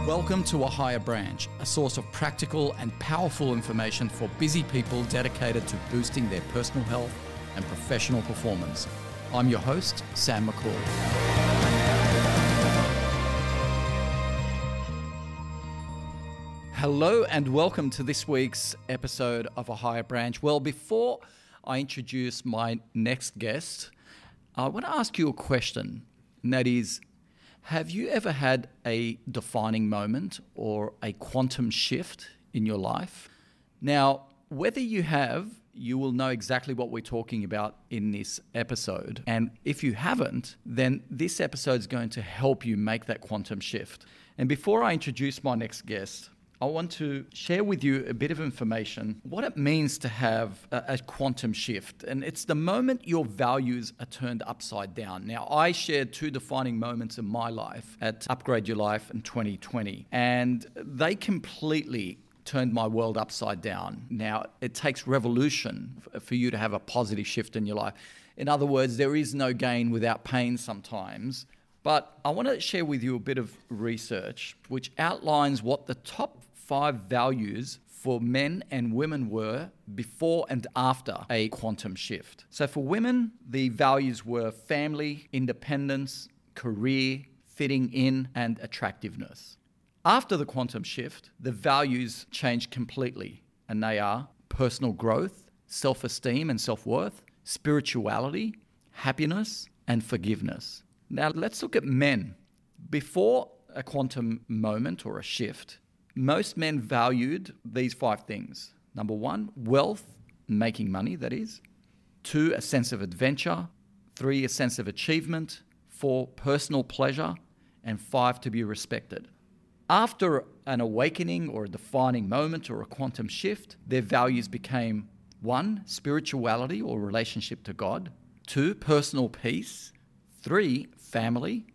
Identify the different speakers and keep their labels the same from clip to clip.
Speaker 1: Welcome to A Higher Branch, a source of practical and powerful information for busy people dedicated to boosting their personal health and professional performance. I'm your host, Sam McCall. Hello and welcome to this week's episode of A Higher Branch. Well, before I introduce my next guest, I want to ask you a question, and that is, have you ever had a defining moment or a quantum shift in your life? Now, whether you have, you will know exactly what we're talking about in this episode. And if you haven't, then this episode is going to help you make that quantum shift. And before I introduce my next guest, I want to share with you a bit of information, what it means to have a quantum shift. And it's the moment your values are turned upside down. Now, I shared two defining moments in my life at Upgrade Your Life in 2020, and they completely turned my world upside down. Now, it takes revolution for you to have a positive shift in your life. In other words, there is no gain without pain sometimes. But I want to share with you a bit of research which outlines what the top 5 values for men and women were before and after a quantum shift. So for women, the values were family, independence, career, fitting in, and attractiveness. After the quantum shift, the values changed completely, and they are personal growth, self-esteem and self-worth, spirituality, happiness, and forgiveness. Now, let's look at men. Before a quantum moment or a shift, most men valued these 5 things. Number 1, wealth, making money, that is. 2, a sense of adventure. 3, a sense of achievement. 4, personal pleasure. And 5, to be respected. After an awakening or a defining moment or a quantum shift, their values became 1, spirituality or relationship to God. 2, personal peace. 3, family.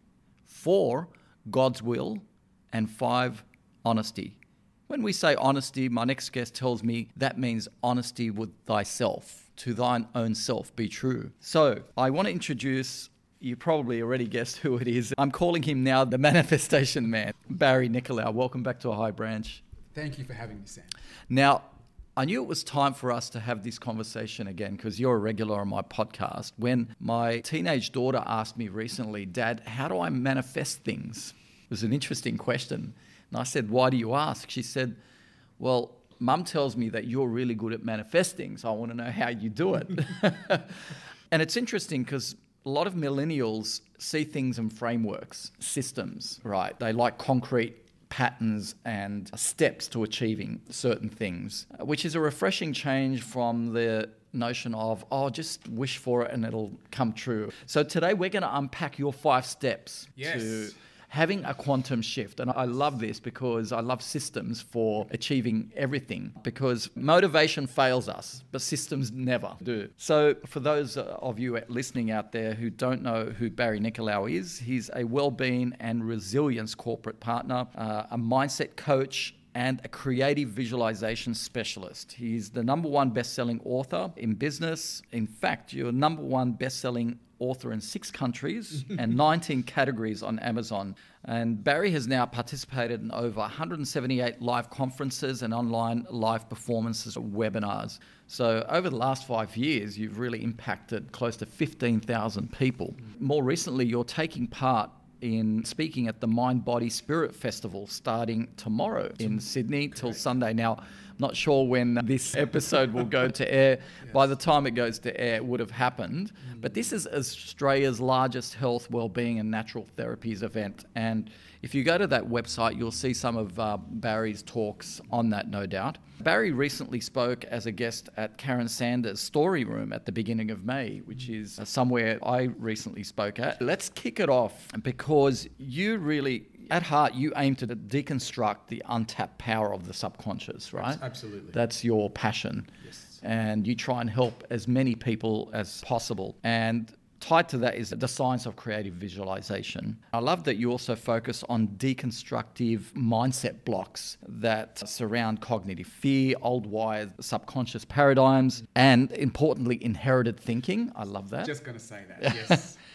Speaker 1: 4, God's will. And 5, honesty. When we say honesty, my next guest tells me that means honesty with thyself. To thine own self be true. So I want to introduce, you probably already guessed who it is. I'm calling him now the manifestation man, Barry Nicolau. Welcome back to A High Branch.
Speaker 2: Thank you for having me, Sam.
Speaker 1: Now, I knew it was time for us to have this conversation again because you're a regular on my podcast. When my teenage daughter asked me recently, Dad, how do I manifest things? It was an interesting question. And I said, why do you ask? She said, well, Mum tells me that you're really good at manifesting, so I want to know how you do it. And it's interesting because a lot of millennials see things in frameworks, systems, right? They like concrete patterns and steps to achieving certain things, which is a refreshing change from the notion of, just wish for it and it'll come true. So today we're going to unpack your 5 steps to having a quantum shift. And I love this because I love systems for achieving everything, because motivation fails us, but systems never do. So for those of you listening out there who don't know who Barry Nicolau is, he's a wellbeing and resilience corporate partner, a mindset coach, and a creative visualization specialist. He's the #1 best-selling author in business. In fact, you're #1 best-selling author in 6 countries and 19 categories on Amazon. And Barry has now participated in over 178 live conferences and online live performances or webinars. So over the last 5 years, you've really impacted close to 15,000 people. More recently, you're taking part in speaking at the Mind, Body, Spirit Festival starting tomorrow in Sydney till Sunday. Now, I'm not sure when this episode will go to air. Yes. By the time it goes to air, it would have happened. But this is Australia's largest health, wellbeing and natural therapies event. And if you go to that website, you'll see some of Barry's talks on that, no doubt. Barry recently spoke as a guest at Karen Sanders' Story Room at the beginning of May, which is somewhere I recently spoke at. Let's kick it off because you really, at heart, you aim to deconstruct the untapped power of the subconscious, right?
Speaker 2: Absolutely.
Speaker 1: That's your passion.
Speaker 2: Yes.
Speaker 1: And you try and help as many people as possible. And tied to that is the science of creative visualization. I love that you also focus on deconstructive mindset blocks that surround cognitive fear, old wired subconscious paradigms, and importantly, inherited thinking. I love that.
Speaker 2: Just going to say that, yes.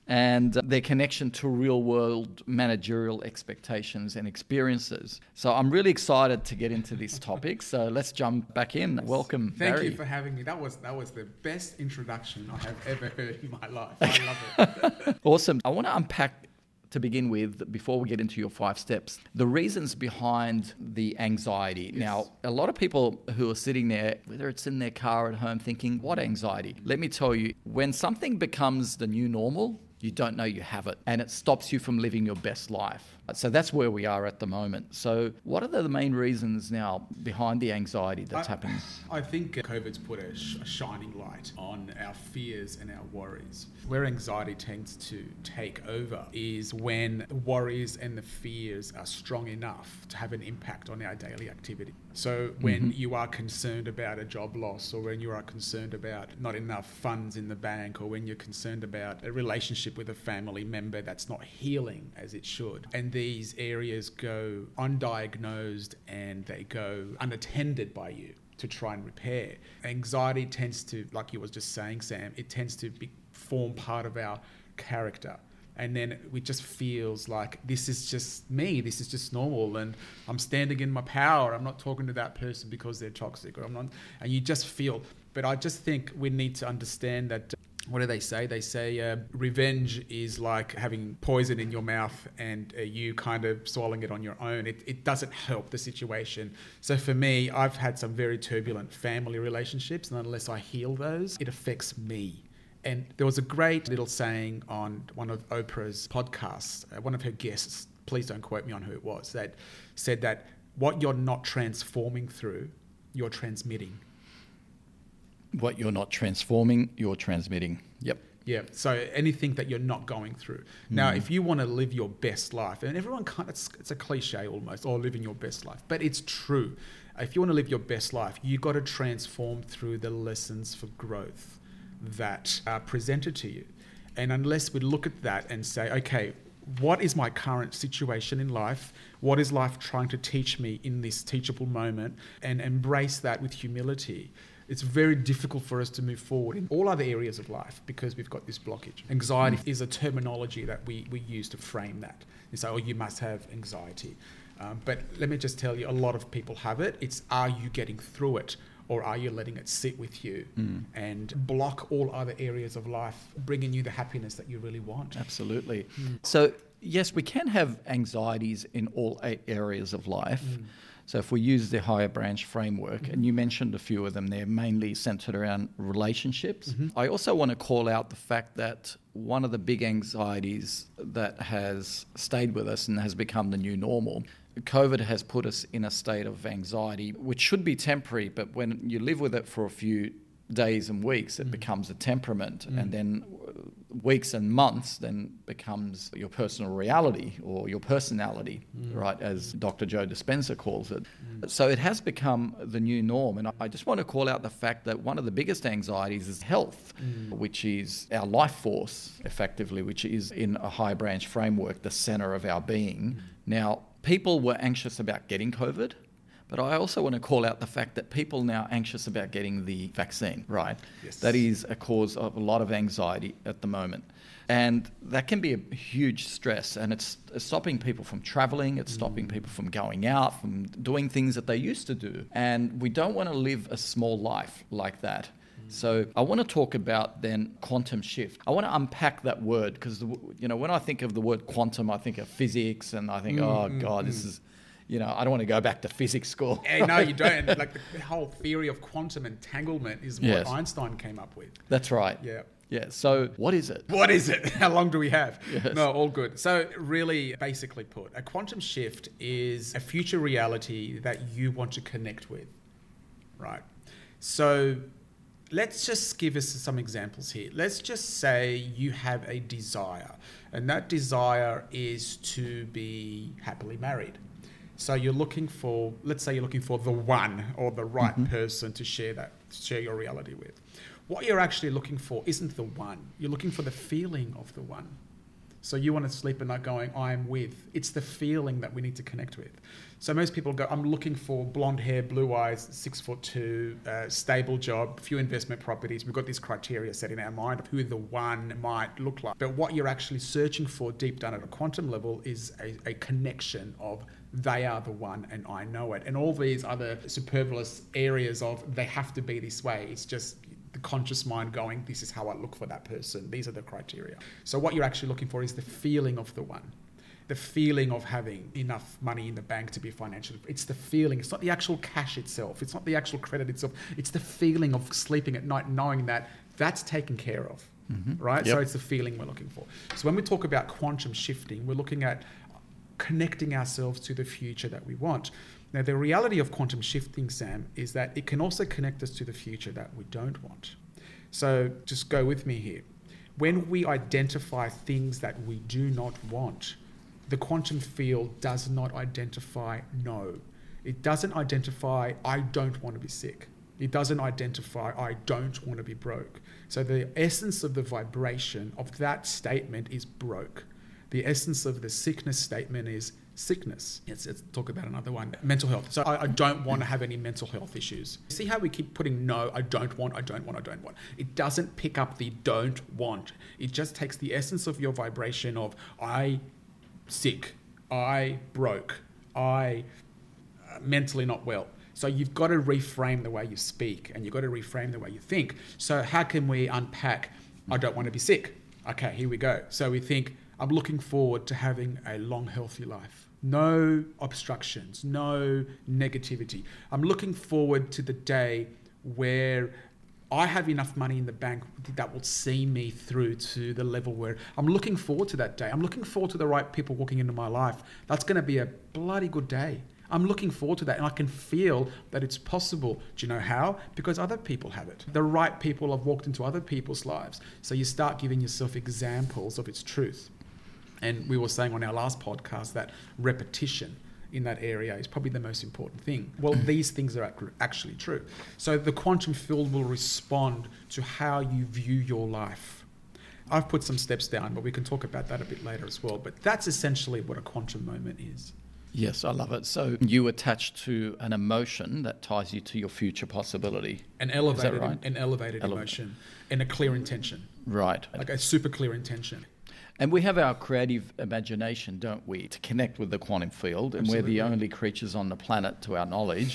Speaker 1: and their connection to real-world managerial expectations and experiences. So I'm really excited to get into this topic. So let's jump back in. Welcome,
Speaker 2: Thank
Speaker 1: Barry.
Speaker 2: you for having me. That was the best introduction I have ever heard in my life. I love it.
Speaker 1: Awesome. I want to unpack, to begin with, before we get into your 5 steps, the reasons behind the anxiety.
Speaker 2: Yes.
Speaker 1: Now, a lot of people who are sitting there, whether it's in their car at home, thinking, what anxiety? Let me tell you, when something becomes the new normal, you don't know you have it, and it stops you from living your best life. So that's where we are at the moment. So what are the main reasons now behind the anxiety that's happening?
Speaker 2: I think COVID's put a shining light on our fears and our worries. Where anxiety tends to take over is when the worries and the fears are strong enough to have an impact on our daily activity. So when you are concerned about a job loss, or when you are concerned about not enough funds in the bank, or when you're concerned about a relationship with a family member that's not healing as it should, and these areas go undiagnosed and they go unattended by you to try and repair. Anxiety tends to, like you was just saying, Sam, it tends to form part of our character. And then it just feels like this is just me, this is just normal, and I'm standing in my power. I'm not talking to that person because they're toxic, or I'm not. And you just feel. But I just think we need to understand that. What do they say? They say revenge is like having poison in your mouth and you kind of swallowing it on your own. It doesn't help the situation. So for me, I've had some very turbulent family relationships, and unless I heal those, it affects me. And there was a great little saying on one of Oprah's podcasts, one of her guests, please don't quote me on who it was, that said that what you're not transforming through, you're transmitting.
Speaker 1: What you're not transforming, you're transmitting. Yep.
Speaker 2: Yeah. So anything that you're not going through. Now, if you want to live your best life, and everyone can't, it's a cliche almost, or living your best life, but it's true. If you want to live your best life, you've got to transform through the lessons for growth that are presented to you. And unless we look at that and say, okay, what is my current situation in life? What is life trying to teach me in this teachable moment? And embrace that with humility. It's very difficult for us to move forward in all other areas of life because we've got this blockage. Anxiety is a terminology that we use to frame that. You say, oh, you must have anxiety. But let me just tell you, a lot of people have it. It's, are you getting through it? Or are you letting it sit with you and block all other areas of life, bringing you the happiness that you really want?
Speaker 1: Absolutely. So, yes, we can have anxieties in all 8 areas of life. So if we use the higher branch framework, and you mentioned a few of them, they're mainly centered around relationships. I also want to call out the fact that one of the big anxieties that has stayed with us and has become the new normal, COVID has put us in a state of anxiety, which should be temporary, but when you live with it for a few days and weeks, it becomes a temperament, and then weeks and months then becomes your personal reality or your personality, right, as Dr. Joe Dispenza calls it. So it has become the new norm, and I just want to call out the fact that one of the biggest anxieties is health, which is our life force, effectively, which is in a high branch framework, the center of our being. Now, people were anxious about getting COVID, but I also want to call out the fact that people now are anxious about getting the vaccine, right?
Speaker 2: Yes.
Speaker 1: That is a cause of a lot of anxiety at the moment. And that can be a huge stress, and it's stopping people from traveling, it's stopping people from going out, from doing things that they used to do. And we don't want to live a small life like that. So I want to talk about then quantum shift. I want to unpack that word because, when I think of the word quantum, I think of physics, and I think, this is... I don't want to go back to physics school.
Speaker 2: Hey, no, you don't. Like the whole theory of quantum entanglement is what Einstein came up with.
Speaker 1: That's right.
Speaker 2: Yeah.
Speaker 1: Yeah. So what is it?
Speaker 2: What is it? How long do we have?
Speaker 1: Yes.
Speaker 2: No, all good. So really, basically put, a quantum shift is a future reality that you want to connect with, right? So let's just give us some examples here. Let's just say you have a desire, and that desire is to be happily married. So you're looking for, let's say you're looking for the one or the right person to share your reality with. What you're actually looking for isn't the one. You're looking for the feeling of the one. So you want to sleep at night going, I'm with. It's the feeling that we need to connect with. So most people go, I'm looking for blonde hair, blue eyes, 6'2", stable job, few investment properties. We've got this criteria set in our mind of who the one might look like. But what you're actually searching for deep down at a quantum level is a connection of they are the one and I know it. And all these other superfluous areas of they have to be this way. It's just the conscious mind going, this is how I look for that person. These are the criteria. So what you're actually looking for is the feeling of the one. The feeling of having enough money in the bank to be financially. It's the feeling. It's not the actual cash itself. It's not the actual credit itself. It's the feeling of sleeping at night knowing that that's taken care of, right?
Speaker 1: Yep.
Speaker 2: So it's the feeling we're looking for. So when we talk about quantum shifting, we're looking at connecting ourselves to the future that we want. Now, the reality of quantum shifting, Sam, is that it can also connect us to the future that we don't want. So just go with me here. When we identify things that we do not want, the quantum field does not identify no. It doesn't identify I don't want to be sick. It doesn't identify I don't want to be broke. So the essence of the vibration of that statement is broke. The essence of the sickness statement is sickness. Let's talk about another one. Mental health. So I don't want to have any mental health issues. See how we keep putting no, I don't want. It doesn't pick up the don't want. It just takes the essence of your vibration of I sick, I broke, I mentally not well. So you've got to reframe the way you speak and you've got to reframe the way you think. So how can we unpack I don't want to be sick? Okay, here we go. So we think I'm looking forward to having a long, healthy life. No obstructions, no negativity. I'm looking forward to the day where I have enough money in the bank that will see me through to the level where I'm looking forward to that day. I'm looking forward to the right people walking into my life. That's going to be a bloody good day. I'm looking forward to that and I can feel that it's possible. Do you know how? Because other people have it. The right people have walked into other people's lives. So you start giving yourself examples of its truth. And we were saying on our last podcast that repetition in that area is probably the most important thing. Well, these things are actually true. So the quantum field will respond to how you view your life. I've put some steps down, but we can talk about that a bit later as well. But that's essentially what a quantum moment is.
Speaker 1: Yes, I love it. So you attach to an emotion that ties you to your future possibility.
Speaker 2: An elevated emotion and a clear intention.
Speaker 1: Right.
Speaker 2: Like a super clear intention.
Speaker 1: And we have our creative imagination, don't we, to connect with the quantum field. And
Speaker 2: Absolutely.
Speaker 1: we're the only creatures on the planet, to our knowledge,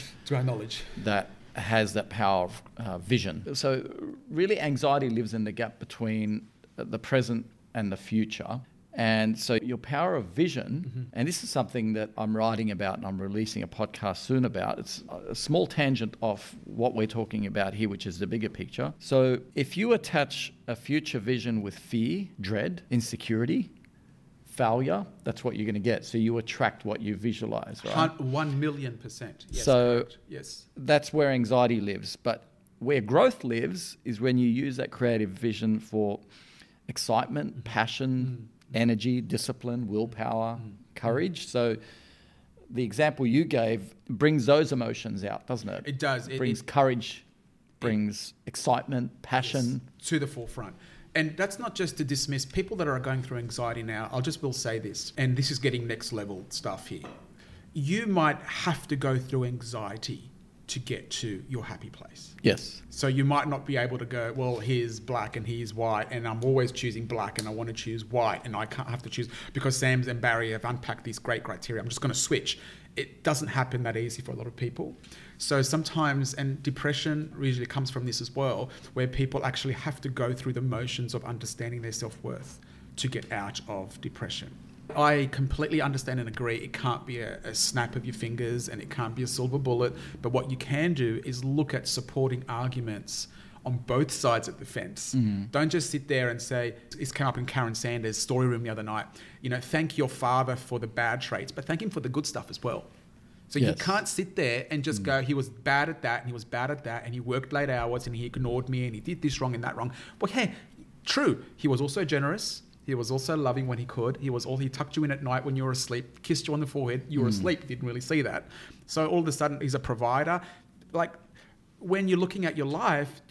Speaker 1: that has that power of vision. So really anxiety lives in the gap between the present and the future. And so your power of vision, and this is something that I'm writing about and I'm releasing a podcast soon about. It's a small tangent off what we're talking about here, which is the bigger picture. So if you attach a future vision with fear, dread, insecurity, failure, that's what you're going to get. So you attract what you visualize, right?
Speaker 2: 1,000,000%. Yes,
Speaker 1: so
Speaker 2: correct. Yes.
Speaker 1: That's where anxiety lives. But where growth lives is when you use that creative vision for excitement, passion, energy, discipline, willpower, courage. So the example you gave brings those emotions out, doesn't it?
Speaker 2: It does.
Speaker 1: It brings courage, brings excitement, passion.
Speaker 2: Yes, to the forefront. And that's not just to dismiss people that are going through anxiety now. Will say this, and this is getting next level stuff here. You might have to go through anxiety to get to your happy place.
Speaker 1: Yes.
Speaker 2: So you might not be able to go, well, here's black and here's white, and I'm always choosing black and I want to choose white, and I can't have to choose because Sam's and Barry have unpacked these great criteria. I'm just going to switch. It doesn't happen that easy for a lot of people. So sometimes, and depression usually comes from this as well, where people actually have to go through the motions of understanding their self-worth to get out of depression. I completely understand and agree it can't be a snap of your fingers and it can't be a silver bullet, but what you can do is look at supporting arguments on both sides of the fence. Don't just sit there and say, it's come up in Karen Sanders' story room the other night, thank your father for the bad traits, but thank him for the good stuff as well. So you can't sit there and just go, he was bad at that and he was bad at that and he worked late hours and he ignored me and he did this wrong and that wrong. Well, hey, true. He was also generous. He was also loving when he could. He tucked you in at night when you were asleep, kissed you on the forehead. You were asleep. You didn't really see that. So all of a sudden, he's a provider. Like when you're looking at your life,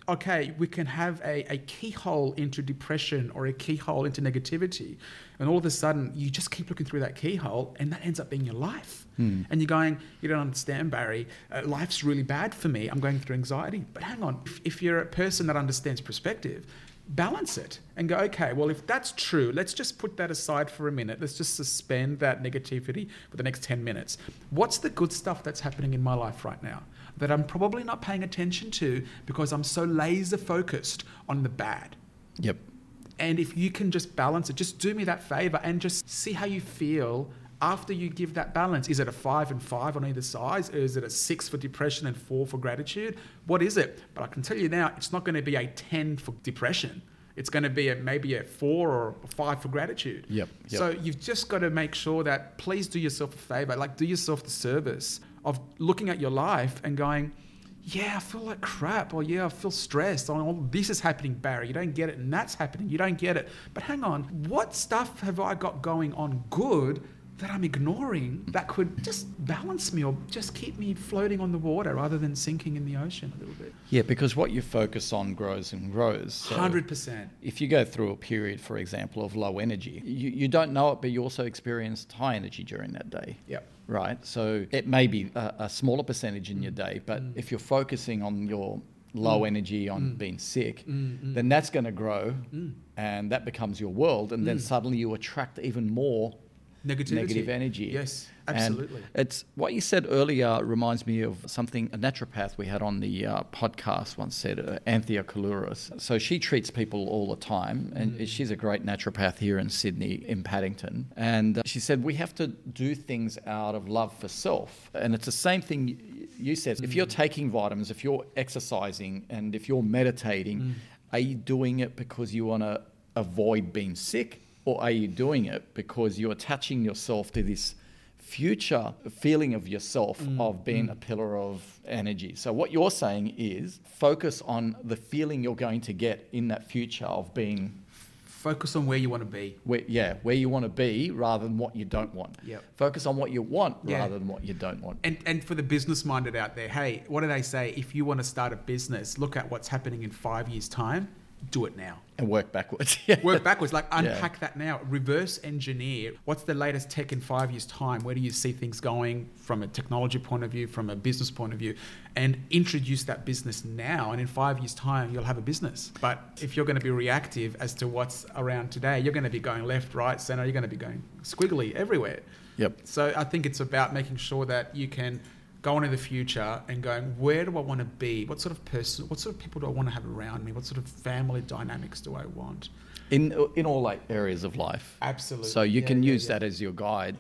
Speaker 2: okay, we can have a keyhole into depression or a keyhole into negativity. And all of a sudden, you just keep looking through that keyhole and that ends up being your life. And you're going, you don't understand, Barry. Life's really bad for me. I'm going through anxiety. But hang on, if you're a person that understands perspective, balance it and go, okay, well, if that's true, let's just put that aside for a minute. Let's just suspend that negativity for the next 10 minutes. What's the good stuff that's happening in my life right now that I'm probably not paying attention to because I'm so laser focused on the bad?
Speaker 1: Yep.
Speaker 2: And if you can just balance it, just do me that favor and just see how you feel after you give that balance. Is it a 5 and 5 on either side? Or is it a 6 for depression and 4 for gratitude? What is it? But I can tell you now, it's not going to be a 10 for depression. It's going to be maybe a 4 or a 5 for gratitude.
Speaker 1: Yep.
Speaker 2: So you've just got to make sure that, please do yourself a favor, like do yourself the service of looking at your life and going, yeah, I feel like crap, or yeah, I feel stressed, or oh, this is happening, Barry, you don't get it, and that's happening, you don't get it. But hang on, what stuff have I got going on good that I'm ignoring that could just balance me or just keep me floating on the water rather than sinking in the ocean a little bit?
Speaker 1: Yeah, because what you focus on grows and grows. So
Speaker 2: 100%.
Speaker 1: if you go through a period, for example, of low energy, you don't know it, but you also experienced high energy during that day.
Speaker 2: Yep.
Speaker 1: Right? So it may be a smaller percentage in your day, but if you're focusing on your low energy, on being sick, then that's going to grow and that becomes your world. And then suddenly you attract even more negative energy.
Speaker 2: Yes, absolutely.
Speaker 1: And it's what you said earlier reminds me of something a naturopath we had on the podcast once said, Anthea Kalouris. So she treats people all the time, and she's a great naturopath here in Sydney, in Paddington. And she said we have to do things out of love for self, and it's the same thing you said. If you're taking vitamins, if you're exercising, and if you're meditating, are you doing it because you want to avoid being sick? Or are you doing it because you're attaching yourself to this future feeling of yourself of being a pillar of energy? So what you're saying is focus on the feeling you're going to get in that future of being...
Speaker 2: Focus on where you want to be.
Speaker 1: Where you want to be rather than what you don't want.
Speaker 2: Yep.
Speaker 1: Focus on what you want rather than what you don't want.
Speaker 2: And for the business-minded out there, hey, what do they say? If you want to start a business, look at what's happening in 5 years' time. Do it now.
Speaker 1: And work backwards.
Speaker 2: Work backwards. Like unpack that now. Reverse engineer. What's the latest tech in 5 years' time? Where do you see things going from a technology point of view, from a business point of view? And introduce that business now. And in 5 years' time, you'll have a business. But if you're going to be reactive as to what's around today, you're going to be going left, right, center. You're going to be going squiggly everywhere.
Speaker 1: Yep.
Speaker 2: So I think it's about making sure that you can go into the future and going, where do I want to be? What sort of person, what sort of people do I want to have around me? What sort of family dynamics do I want?
Speaker 1: In all areas of life.
Speaker 2: Absolutely.
Speaker 1: So you can use that as your guide.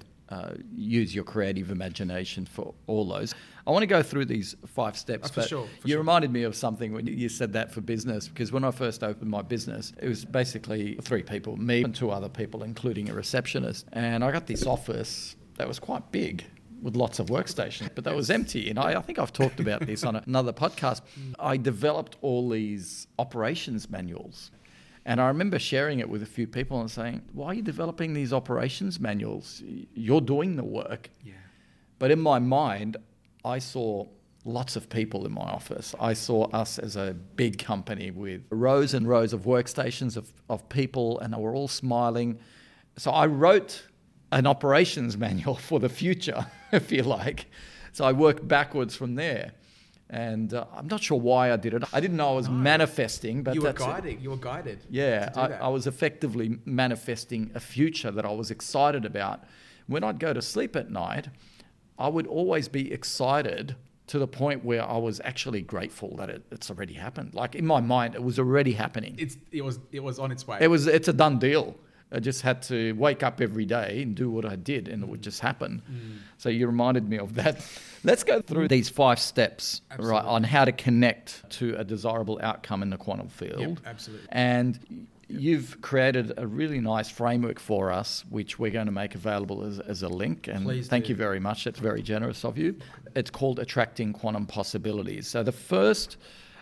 Speaker 1: Use your creative imagination for all those. I want to go through these 5 steps.
Speaker 2: For sure.
Speaker 1: You reminded me of something when you said that for business, because when I first opened my business, it was basically 3 people, me and 2 other people, including a receptionist. And I got this office that was quite big, with lots of workstations, but that was empty. And I think I've talked about this on another podcast. I developed all these operations manuals. And I remember sharing it with a few people and saying, why are you developing these operations manuals? You're doing the work.
Speaker 2: Yeah.
Speaker 1: But in my mind, I saw lots of people in my office. I saw us as a big company with rows and rows of workstations of people, and they were all smiling. So I wrote an operations manual for the future, if you like. So I worked backwards from there. And I'm not sure why I did it. I didn't know I was manifesting, but
Speaker 2: you were guided.
Speaker 1: Yeah, I was effectively manifesting a future that I was excited about. When I'd go to sleep at night, I would always be excited to the point where I was actually grateful that it's already happened. Like in my mind, it was already happening.
Speaker 2: It was on its way.
Speaker 1: It's a done deal. I just had to wake up every day and do what I did, and it would just happen. So you reminded me of that. Let's go through these 5 steps, right, on how to connect to a desirable outcome in the quantum field.
Speaker 2: Yep, absolutely.
Speaker 1: And you've created a really nice framework for us, which we're going to make available as a link. And
Speaker 2: Please
Speaker 1: thank
Speaker 2: do.
Speaker 1: you very much. That's very generous of you. It's called Attracting Quantum Possibilities. So the first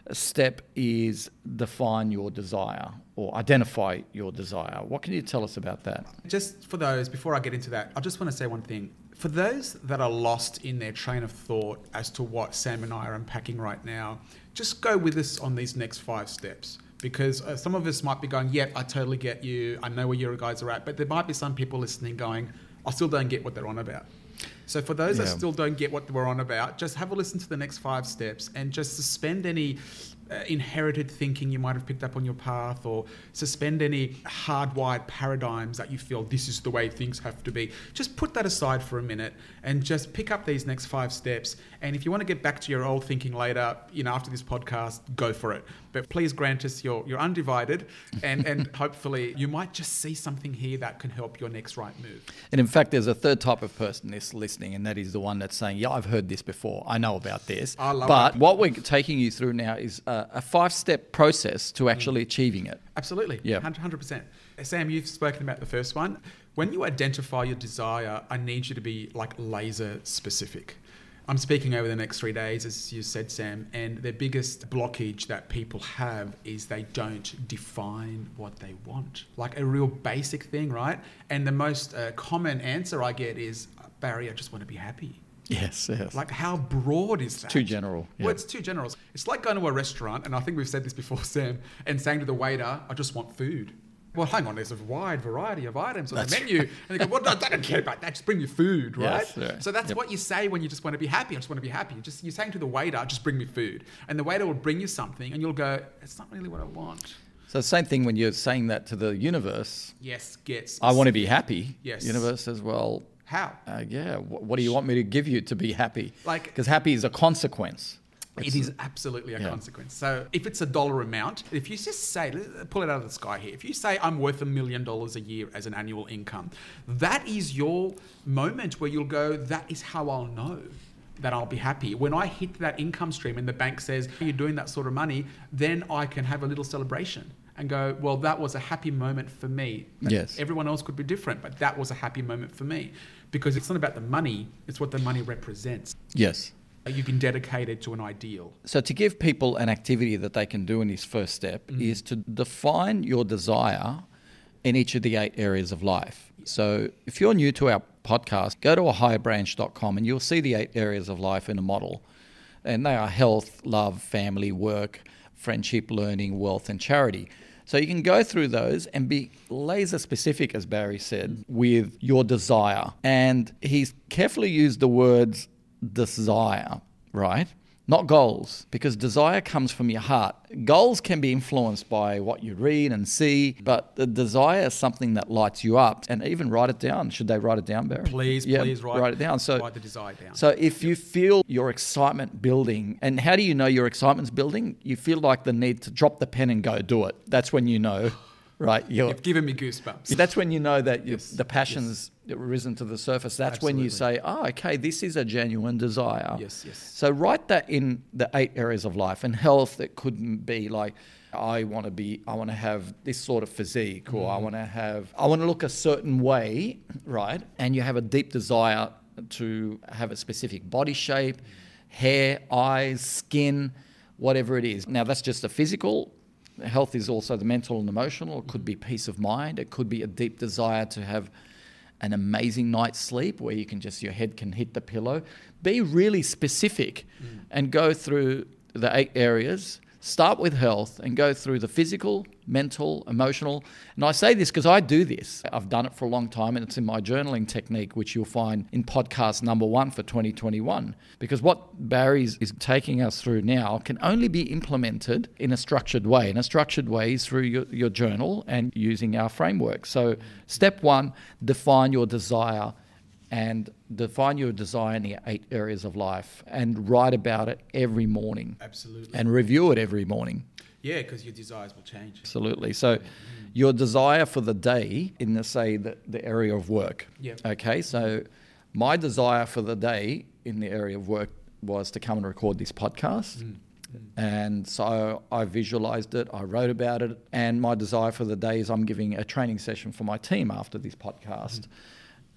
Speaker 1: step is define your desire or identify your desire. What can you tell us about that?
Speaker 2: Just for those, before I get into that, I just want to say one thing. For those that are lost in their train of thought as to what Sam and I are unpacking right now, just go with us on these next 5 steps. Because some of us might be going, yep, I totally get you. I know where you guys are at. But there might be some people listening going, I still don't get what they're on about. So for those that still don't get what we're on about, just have a listen to the next 5 steps and just suspend any inherited thinking you might have picked up on your path, or suspend any hardwired paradigms that you feel this is the way things have to be. Just put that aside for a minute and just pick up these next 5 steps. And if you want to get back to your old thinking later, after this podcast, go for it. But please grant us your undivided and hopefully you might just see something here that can help your next right move.
Speaker 1: And in fact, there's a third type of person that's listening, and that is the one that's saying, yeah, I've heard this before. I know about this.
Speaker 2: I love
Speaker 1: but
Speaker 2: it.
Speaker 1: What we're taking you through now is a 5-step process to actually achieving it.
Speaker 2: Absolutely.
Speaker 1: Yeah.
Speaker 2: 100%. Sam, you've spoken about the first one. When you identify your desire, I need you to be laser specific. I'm speaking over the next 3 days, as you said, Sam, and the biggest blockage that people have is they don't define what they want. Like a real basic thing, right? And the most common answer I get is, Barry, I just want to be happy.
Speaker 1: Yes.
Speaker 2: Like, how broad is that?
Speaker 1: Too general.
Speaker 2: Well, it's too general. It's like going to a restaurant, and I think we've said this before, Sam, and saying to the waiter, I just want food. Well, hang on, there's a wide variety of items on the menu. And they go, well, no, I don't care about that. Just bring me food, right?
Speaker 1: Yes, yeah.
Speaker 2: So that's what you say when you just want to be happy. I just want to be happy. You're saying to the waiter, just bring me food. And the waiter will bring you something, and you'll go, it's not really what I want.
Speaker 1: So same thing when you're saying that to the universe.
Speaker 2: Yes, get
Speaker 1: I want to be happy.
Speaker 2: Yes.
Speaker 1: Universe says, well,
Speaker 2: how?
Speaker 1: What do you want me to give you to be happy? Because happy is a consequence.
Speaker 2: It is absolutely a consequence. So if it's a dollar amount, if you just say, pull it out of the sky here. If you say I'm worth $1 million a year as an annual income, that is your moment where you'll go, that is how I'll know that I'll be happy. When I hit that income stream and the bank says, you're doing that sort of money, then I can have a little celebration and go, well, that was a happy moment for me.
Speaker 1: Yes.
Speaker 2: Everyone else could be different, but that was a happy moment for me. Because it's not about the money, it's what the money represents.
Speaker 1: Yes.
Speaker 2: You've been dedicated to an ideal.
Speaker 1: So to give people an activity that they can do in this first step is to define your desire in each of the 8 areas of life. So if you're new to our podcast, go to ahighbranch.com and you'll see the 8 areas of life in a model. And they are health, love, family, work, friendship, learning, wealth, and charity. So you can go through those and be laser specific, as Barry said, with your desire. And he's carefully used the words desire, right? Not goals, because desire comes from your heart. Goals can be influenced by what you read and see, but the desire is something that lights you up. And even write it down. Should they write it down, Barry?
Speaker 2: Please
Speaker 1: write it down. So,
Speaker 2: write the desire down.
Speaker 1: So if you feel your excitement building, and how do you know your excitement's building? You feel like the need to drop the pen and go do it. That's when you know, right?
Speaker 2: You've given me goosebumps.
Speaker 1: That's when you know that the passion's risen to the surface. That's when you say, oh, okay, this is a genuine desire.
Speaker 2: Yes.
Speaker 1: So write that in the 8 areas of life. And health, it couldn't be like, I want to have this sort of physique, or I want to look a certain way, right? And you have a deep desire to have a specific body shape, hair, eyes, skin, whatever it is. Now that's just the physical. Health is also the mental and emotional. It could be peace of mind. It could be a deep desire to have an amazing night's sleep where your head can hit the pillow. Be really specific and go through the 8 areas. Start with health and go through the physical, mental, emotional. And I say this because I do this. I've done it for a long time, and it's in my journaling technique, which you'll find in podcast number 1 for 2021. Because what Barry is taking us through now can only be implemented in a structured way. And a structured way is through your journal and using our framework. So step 1, define your desire. And define your desire in the 8 areas of life and write about it every morning.
Speaker 2: Absolutely.
Speaker 1: And review it every morning.
Speaker 2: Yeah, because your desires will change.
Speaker 1: Absolutely. So your desire for the day in the area of work.
Speaker 2: Yeah.
Speaker 1: Okay, so my desire for the day in the area of work was to come and record this podcast. And so I visualized it, I wrote about it, and my desire for the day is I'm giving a training session for my team after this podcast.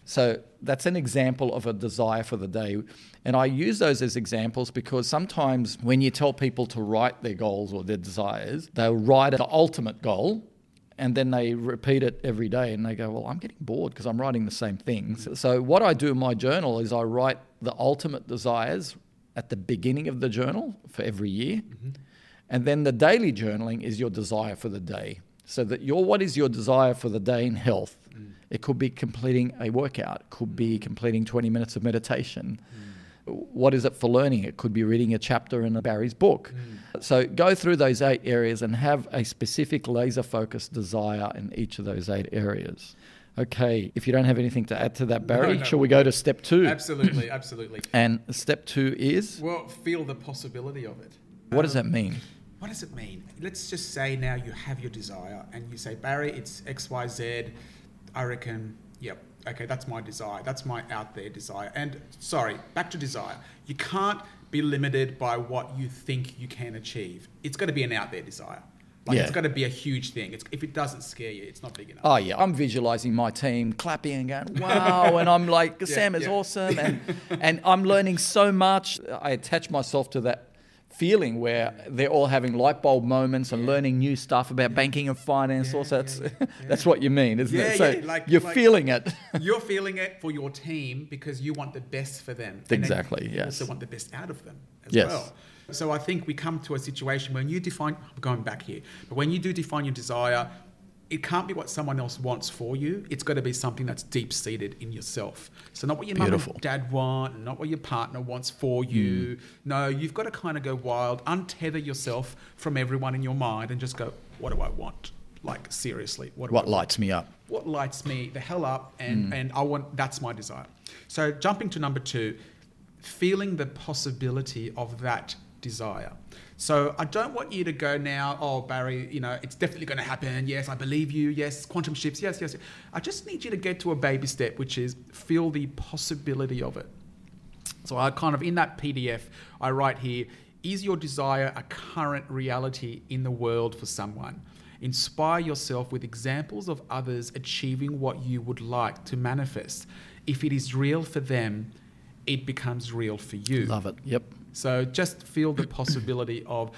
Speaker 1: So that's an example of a desire for the day. And I use those as examples because sometimes when you tell people to write their goals or their desires, they'll write the ultimate goal and then they repeat it every day and they go, well, I'm getting bored because I'm writing the same things. So what I do in my journal is I write the ultimate desires at the beginning of the journal for every year. Mm-hmm. And then the daily journaling is your desire for the day. So that what is your desire for the day in health? It could be completing a workout. It could be completing 20 minutes of meditation. What is it for learning? It could be reading a chapter in Barry's book. So go through those 8 areas and have a specific laser-focused desire in each of those 8 areas. Okay, if you don't have anything to add to that, Barry, shall we go to step 2?
Speaker 2: Absolutely, absolutely.
Speaker 1: And step 2 is?
Speaker 2: Well, feel the possibility of it.
Speaker 1: What does that mean?
Speaker 2: What does it mean? Let's just say now you have your desire and you say, Barry, it's X, Y, Z. I reckon, yep, okay, that's my desire. That's my out there desire. And sorry, back to desire. You can't be limited by what you think you can achieve. It's got to be an out there desire. It's got to be a huge thing. If it doesn't scare you, it's not big enough.
Speaker 1: Oh, yeah. I'm visualizing my team clapping and going, wow. And I'm like, Sam is awesome. And I'm learning so much. I attach myself to that feeling where they're all having light bulb moments and learning new stuff about banking and finance. That's what you mean, isn't it? So you're feeling it.
Speaker 2: You're feeling it for your team because you want the best for them.
Speaker 1: Exactly,
Speaker 2: You also want the best out of them as well. So I think we come to a situation when you define, I'm going back here, but when you do define your desire, it can't be what someone else wants for you. It's got to be something that's deep-seated in yourself. So not what your mum and dad want, not what your partner wants for you. No, you've got to kind of go wild, untether yourself from everyone in your mind and just go, what do I want? Like, seriously.
Speaker 1: What lights me up?
Speaker 2: What lights me the hell up? And I want, that's my desire. So jumping to number 2, feeling the possibility of that desire. So I don't want you to go now, oh, Barry, it's definitely going to happen. Yes, I believe you. Yes, quantum shifts. Yes. I just need you to get to a baby step, which is feel the possibility of it. So I kind of, in that PDF, I write here, is your desire a current reality in the world for someone? Inspire yourself with examples of others achieving what you would like to manifest. If it is real for them, it becomes real for you.
Speaker 1: Love it. Yep.
Speaker 2: So just feel the possibility of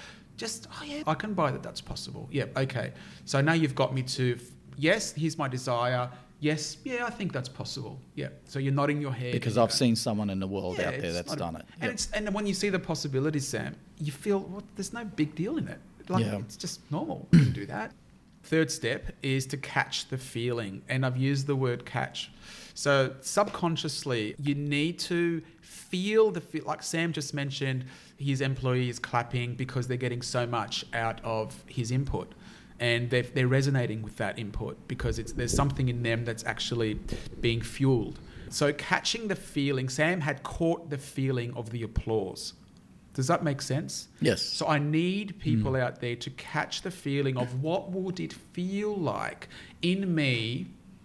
Speaker 2: I can buy that. That's possible. Yeah, okay. So now you've got me to, yes, here's my desire. Yes, yeah, I think that's possible. Yeah. So you're nodding your head.
Speaker 1: Because I've seen someone in the world out there that's done it.
Speaker 2: Yep. And when you see the possibilities, Sam, you feel, there's no big deal in it. It's just normal. You can do that. Third step is to catch the feeling. And I've used the word catch. So subconsciously, you need to feel like Sam just mentioned, his employees clapping because they're getting so much out of his input. And they're resonating with that input because there's something in them that's actually being fueled. So catching the feeling, Sam had caught the feeling of the applause. Does that make sense?
Speaker 1: Yes.
Speaker 2: So I need people out there to catch the feeling of what would it feel like in me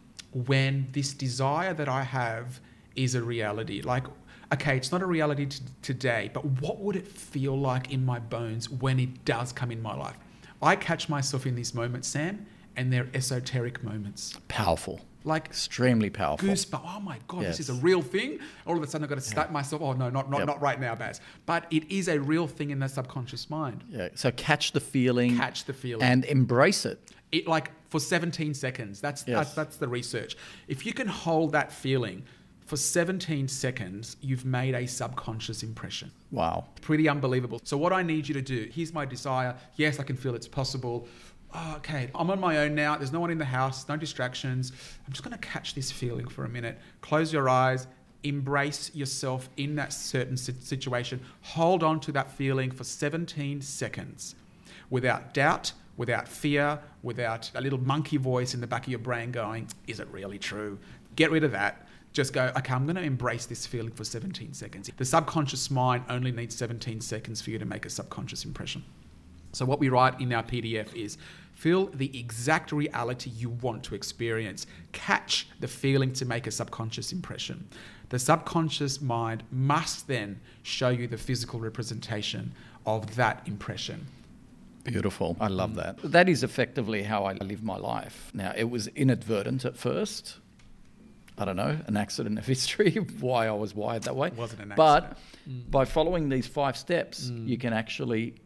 Speaker 2: when this desire that I have is a reality. Like, okay, it's not a reality today, but what would it feel like in my bones when it does come in my life? I catch myself in these moments, Sam, and they're esoteric moments.
Speaker 1: Powerful.
Speaker 2: Like
Speaker 1: extremely powerful.
Speaker 2: Goosebumps. Oh my God, This is a real thing. All of a sudden I've got to slap myself. Oh no, not right now, Baz. But it is a real thing in the subconscious mind.
Speaker 1: Yeah. So catch the feeling.
Speaker 2: Catch the feeling.
Speaker 1: And embrace it.
Speaker 2: It like for 17 seconds. That's the research. If you can hold that feeling for 17 seconds, you've made a subconscious impression.
Speaker 1: Wow.
Speaker 2: Pretty unbelievable. So what I need you to do, here's my desire. Yes, I can feel it's possible. Oh, okay, I'm on my own now. There's no one in the house, no distractions. I'm just going to catch this feeling for a minute. Close your eyes. Embrace yourself in that certain situation. Hold on to that feeling for 17 seconds without doubt, without fear, without a little monkey voice in the back of your brain going, is it really true? Get rid of that. Just go, okay, I'm going to embrace this feeling for 17 seconds. The subconscious mind only needs 17 seconds for you to make a subconscious impression. So what we write in our PDF is, feel the exact reality you want to experience. Catch the feeling to make a subconscious impression. The subconscious mind must then show you the physical representation of that impression.
Speaker 1: Beautiful. I love that. That is effectively how I live my life. Now, it was inadvertent at first. I don't know, an accident of history, why I was wired that way.
Speaker 2: It wasn't an
Speaker 1: But
Speaker 2: accident.
Speaker 1: by following these 5 steps, you can actually,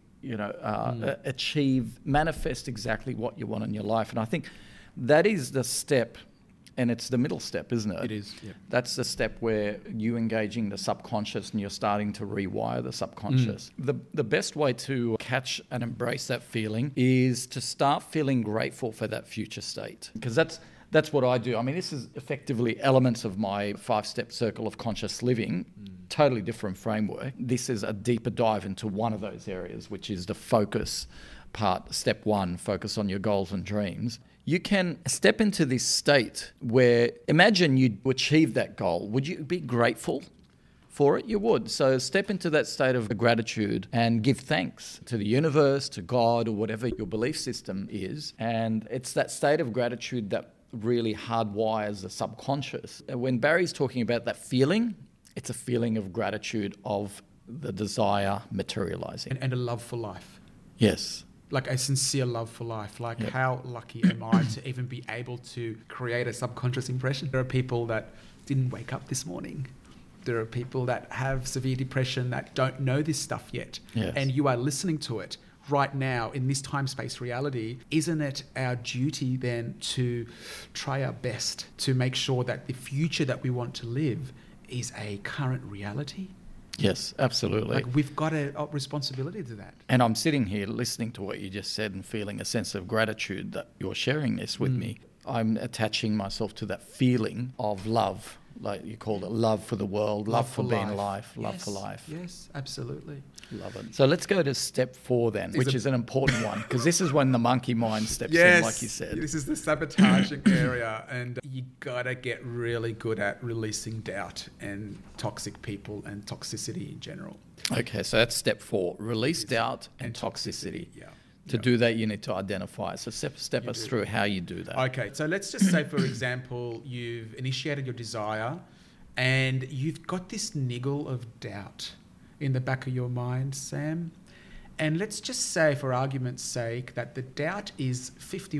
Speaker 1: manifest exactly what you want in your life. And I think that is the step, and it's the middle step, isn't it?
Speaker 2: It is, yeah.
Speaker 1: That's the step where you engaging the subconscious and you're starting to rewire the subconscious. The best way to catch and embrace that feeling is to start feeling grateful for that future state, because that's what I do. I mean, this is effectively elements of my 5-step circle of conscious living, totally different framework. This is a deeper dive into one of those areas, which is the focus part. Step 1, focus on your goals and dreams. You can step into this state where, imagine you achieve that goal. Would you be grateful for it? You would. So step into that state of gratitude and give thanks to the universe, to God, or whatever your belief system is. And it's that state of gratitude that really hardwires the subconscious. When Barry's talking about that feeling, it's a feeling of gratitude of the desire materializing.
Speaker 2: And a love for life.
Speaker 1: Yes.
Speaker 2: Like a sincere love for life. Like, how lucky am I to even be able to create a subconscious impression? There are people that didn't wake up this morning. There are people that have severe depression that don't know this stuff yet.
Speaker 1: Yes.
Speaker 2: And you are listening to it right now in this time-space reality. Isn't it our duty then to try our best to make sure that the future that we want to live is a current reality?
Speaker 1: Yes, absolutely.
Speaker 2: Like, we've got a responsibility to that.
Speaker 1: And I'm sitting here listening to what you just said and feeling a sense of gratitude that you're sharing this with me. I'm attaching myself to that feeling of love, like you called it, love for the world, love for being alive, love for life.
Speaker 2: Yes, absolutely.
Speaker 1: Love it. So let's go to step 4 then, which is an important one, because this is when the monkey mind steps in, like you said.
Speaker 2: This is the sabotaging area, and you gotta get really good at releasing doubt and toxic people and toxicity in general.
Speaker 1: Okay, so that's step 4, release doubt and toxicity.
Speaker 2: Yeah.
Speaker 1: To do that, you need to identify it. So step us through how you do that.
Speaker 2: Okay, so let's just say, for example, you've initiated your desire and you've got this niggle of doubt in the back of your mind, Sam. And let's just say, for argument's sake, that the doubt is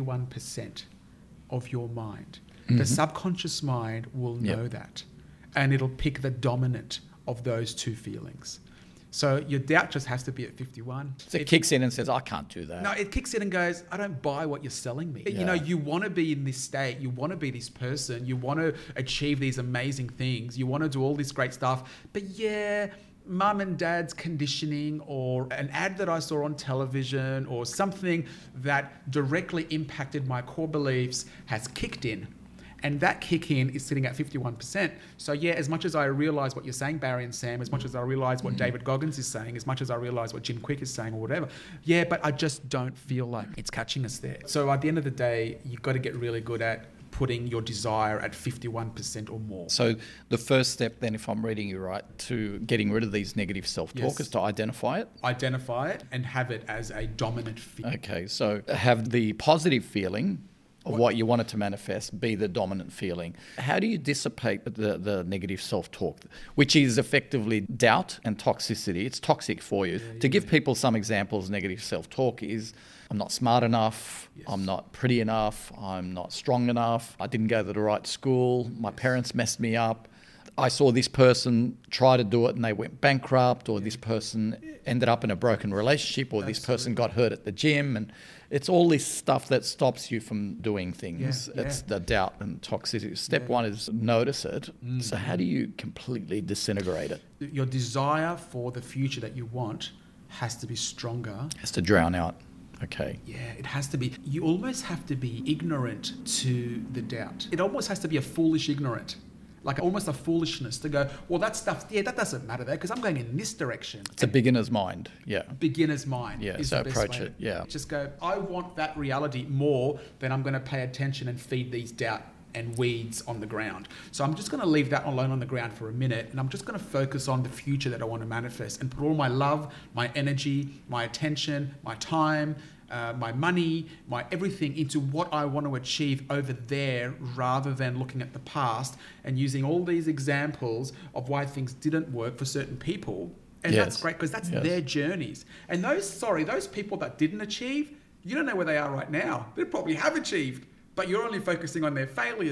Speaker 2: 51% of your mind. The subconscious mind will know that, and it'll pick the dominant of those 2 feelings. So your doubt just has to be at 51.
Speaker 1: So it kicks in and says, I can't do that.
Speaker 2: No, it kicks in and goes, I don't buy what you're selling me.
Speaker 1: Yeah.
Speaker 2: You know, you want to be in this state. You want to be this person. You want to achieve these amazing things. You want to do all this great stuff. But yeah, mum and dad's conditioning, or an ad that I saw on television, or something that directly impacted my core beliefs has kicked in. And that kick in is sitting at 51%. So yeah, as much as I realise what you're saying, Barry and Sam, as much as I realise what David Goggins is saying, as much as I realise what Jim Quick is saying, or whatever, yeah, but I just don't feel like it's catching us there. So at the end of the day, you've got to get really good at putting your desire at 51% or more.
Speaker 1: So the first step then, if I'm reading you right, to getting rid of these negative self-talk is to identify it?
Speaker 2: Identify it and have it as a dominant feeling.
Speaker 1: Okay, so have the positive feeling of what you want it to manifest be the dominant feeling. How do you dissipate the negative self-talk, which is effectively doubt and toxicity? It's toxic for you. To give people some examples, negative self-talk is, I'm not smart enough, I'm not pretty enough, I'm not strong enough, I didn't go to the right school, my parents messed me up, I saw this person try to do it and they went bankrupt, or this person ended up in a broken relationship, or this person got hurt at the gym. And it's all this stuff that stops you from doing things. It's the doubt and toxicity. Step 1 is notice it. So how do you completely disintegrate it?
Speaker 2: Your desire for the future that you want has to be stronger.
Speaker 1: Has to drown out. Okay.
Speaker 2: Yeah, it has to be. You almost have to be ignorant to the doubt. It almost has to be a foolish ignorant. Like almost a foolishness to go, well, that stuff, yeah, that doesn't matter there because I'm going in this direction.
Speaker 1: It's a beginner's mind, yeah.
Speaker 2: Beginner's mind.
Speaker 1: Yeah,
Speaker 2: is
Speaker 1: so
Speaker 2: the best
Speaker 1: approach
Speaker 2: way
Speaker 1: it, yeah.
Speaker 2: Just go, I want that reality more than I'm going to pay attention and feed these doubt and weeds on the ground. So I'm just going to leave that alone on the ground for a minute, and I'm just going to focus on the future that I want to manifest and put all my love, my energy, my attention, my time, my money, my everything into what I want to achieve over there, rather than looking at the past and using all these examples of why things didn't work for certain people. And that's great because that's their journeys. And those people that didn't achieve, you don't know where they are right now. They probably have achieved, but you're only focusing on their failures.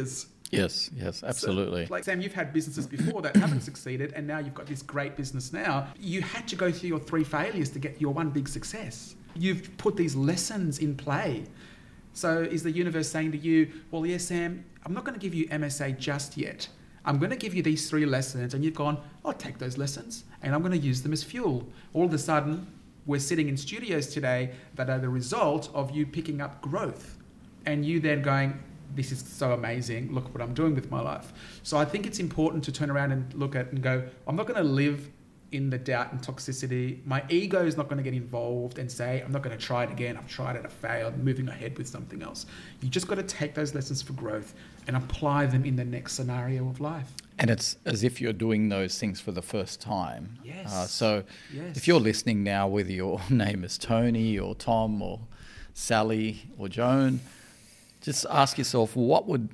Speaker 1: Yes, absolutely.
Speaker 2: So, like Sam, you've had businesses before that haven't succeeded, and now you've got this great business now. You had to go through your 3 failures to get your one big success. You've put these lessons in play. So is the universe saying to you, well, yes, Sam, I'm not going to give you MSA just yet. I'm going to give you these 3 lessons, and you've gone, I'll take those lessons and I'm going to use them as fuel. All of a sudden, we're sitting in studios today that are the result of you picking up growth and you then going, this is so amazing, look what I'm doing with my life. So I think it's important to turn around and look at and go, I'm not going to live in the doubt and toxicity. My ego is not going to get involved and say, I'm not going to try it again. I've tried it, I failed, moving ahead with something else. You just got to take those lessons for growth and apply them in the next scenario of life.
Speaker 1: And it's as if you're doing those things for the first time.
Speaker 2: Yes.
Speaker 1: So if you're listening now, whether your name is Tony or Tom or Sally or Joan, just ask yourself, what would